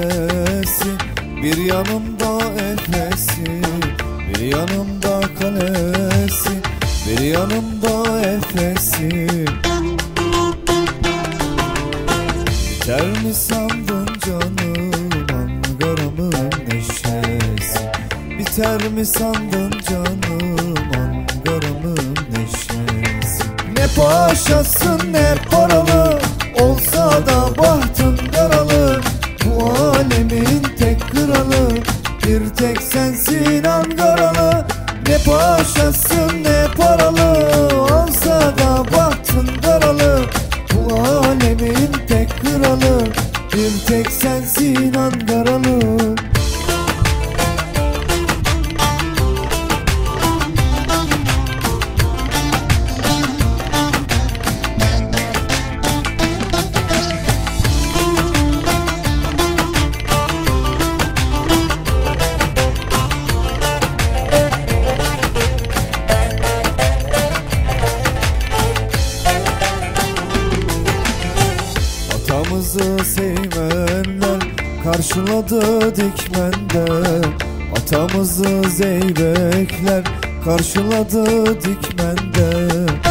kalesi, bir yanımda Efes'i, bir yanımda kalesi, bir yanımda Efes'i. Biter mi sandın canım Ankara'mın neşesi? Biter mi sandın canım Ankara'mın neşesi? Ne paşasın ne paralı, olsa da bahtın karalı. Bu alemin tek kralı, bir tek sensin Ankaralı. Ne paşasın ne paralı, olsa da bahtın karalı. Bu alemin tek kralı, bir tek sensin Ankaralı. Atamızı sevmenler karşıladı dikmende. Atamızı zeybekler karşıladı dikmende.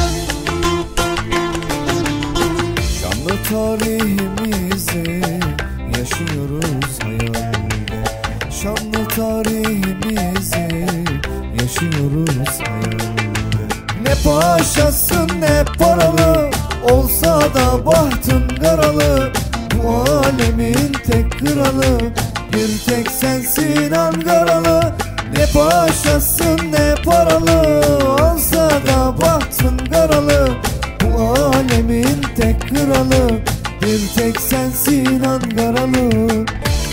Şanlı tarihimizi yaşıyoruz hayalde. Şanlı tarihimizi yaşıyoruz hayalde. Ne paşasın ne paralı, olsa da bahtın karalı. Bu alemin tek kralı, bir tek sensin Ankaralı. Ne paşasın ne paralı, olsa da bahtın karalı. Bu alemin tek kralı, bir tek sensin Ankaralı.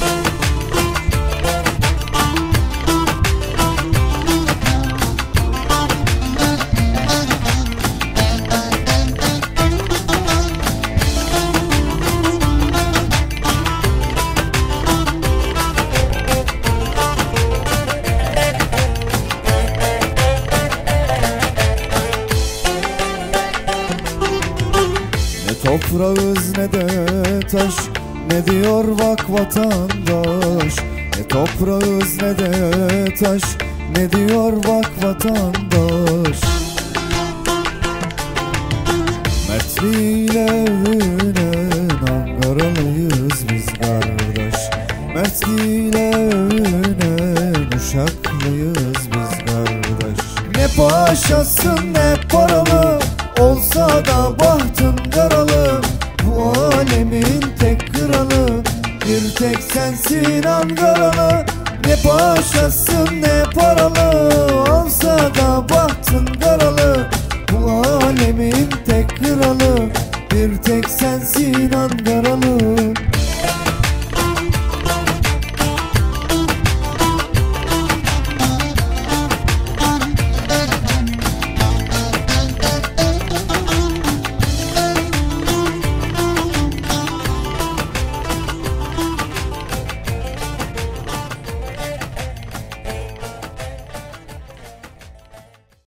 Toprağız ne de taş, ne diyor bak vatandaş. Ne toprağız ne de taş, ne diyor bak vatandaş. Mertliğiyle övünen Ankaralıyız biz kardeş. Mertliğiyle övünen Uşaklıyız biz kardeş. Ne paşasın ne paralı, olsa da bahtın karalı. Bu alemin tek kralı, bir tek sensin Ankaralı. Ne paşasın ne paralı, olsa da bahtın karalı. Bu alemin tek kralı, bir tek sensin Ankaralı.